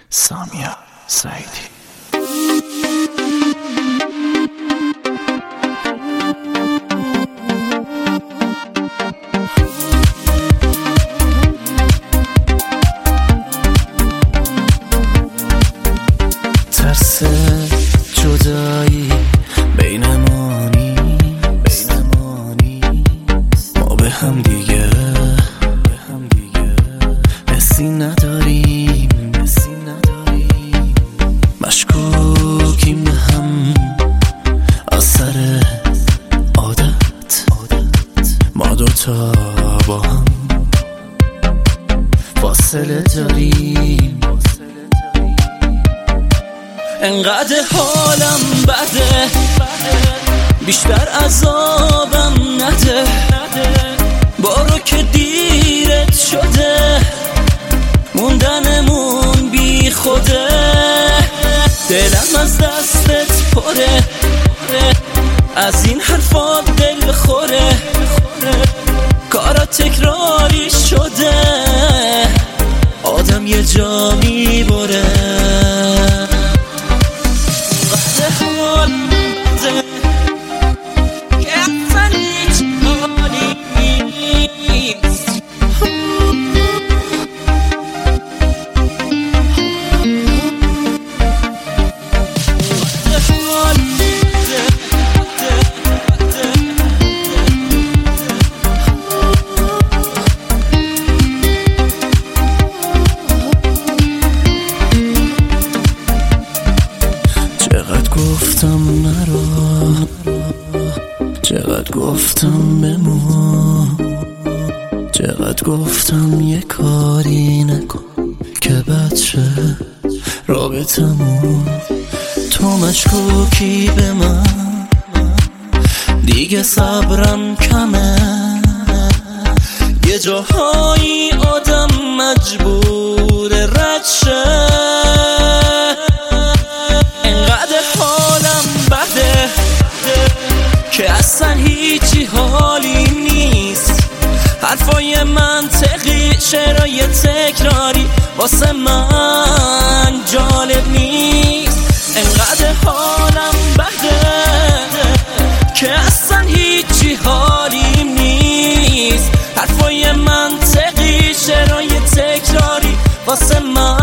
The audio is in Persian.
سامیا سعیدی. ترس جدایی بینمانی ما به هم دیگه حسی نداریم مشکوکیم به هم اثر عادت ما دوتا با هم فاصله داریم. انقدر حالم بده بیشتر عذابم نده، بارو که دیرت شده موندنمون بی خوده، دلم از دستت پره از این حرفا دل خوره، کارا تکراری شده آدم یه جا میبره. گفتم نرو، چقدر گفتم بمون، چقدر گفتم یه کاری نکن که بد شه رابطمون. تو مشکوکی به من دیگه صبرم کمه، یه جاهایی آدم مجبور رد شه. که اصلا هیچی حالی نیست، حرفای منطقی شعرهای تکراری واسه من جالب نیست. انقدر حالم بده که اصلا هیچی حالی نیست، حرفای منطقی شعرهای تکراری واسه من